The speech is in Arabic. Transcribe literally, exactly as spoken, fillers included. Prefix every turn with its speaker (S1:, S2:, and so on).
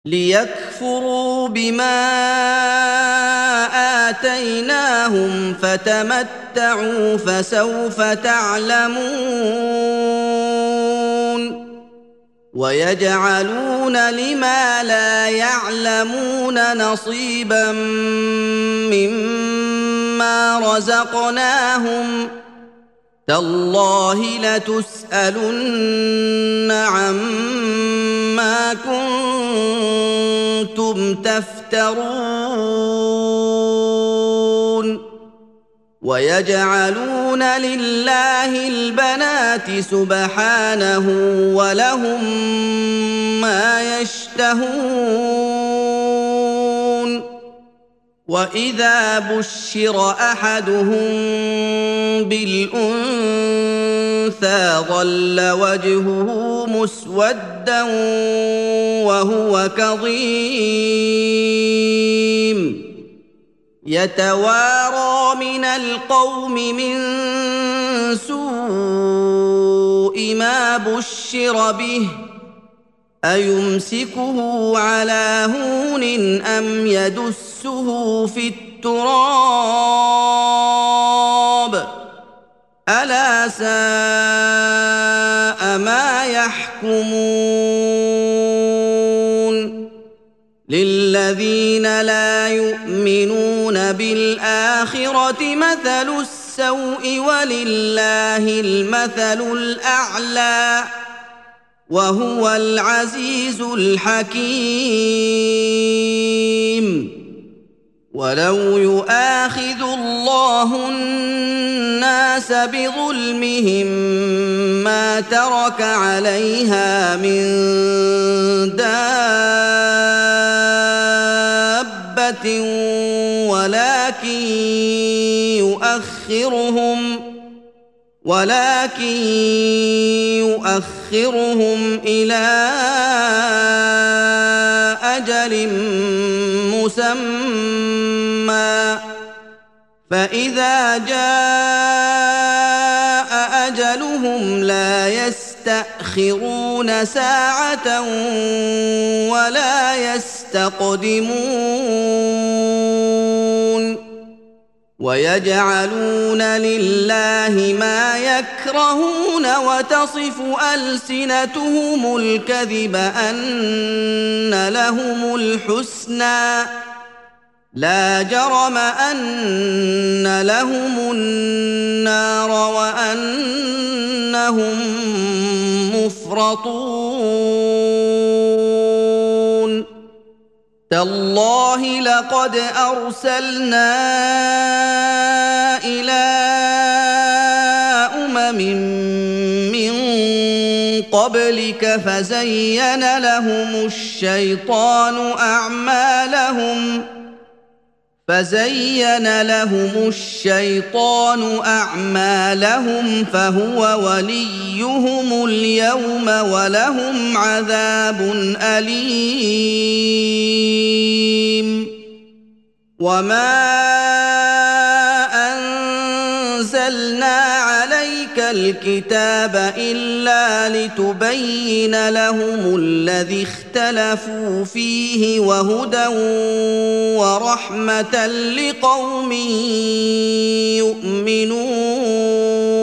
S1: ليكفروا بما آتيناهم فتمتعوا فسوف تعلمون ويجعلون لما لا يعلمون نصيبا مما رزقناهم تالله لتسألن عما كنتم تفترون ويجعلون لله البنات سبحانه ولهم ما يشتهون وإذا بشر أحدهم بالأنثى ظل وجهه مسودا وهو كظيم يتوارى من القوم من سوء ما بشر به أيمسكه على هون أم يدسه في التراب ألا ساء ما يحكمون للذين لا يؤمنون بالآخرة مثل السوء ولله المثل الأعلى وهو العزيز الحكيم ولو يؤاخذ الله الناس بظلمهم ما ترك عليها من دابة ولكن يؤخرهم ولكن يؤخرهم إلى أجل مسمى فإذا جاء أجلهم لا يستأخرون ساعة ولا يستقدمون ويجعلون لله ما يكرهون وتصف ألسنتهم الكذب أن لهم الحسنى لا جرم أن لهم النار وأنهم مفرطون تالله لقد أرسلنا إلى أمم من قبلك فزين لهم الشيطان أعمالهم فزين لهم الشيطان أعمالهم فهو وليهم اليوم ولهم عذاب أليم وما أنزلنا عليك الكتاب إلا لتبين لهم الذي اختلفوا فيه وهدى ورحمة لقوم يؤمنون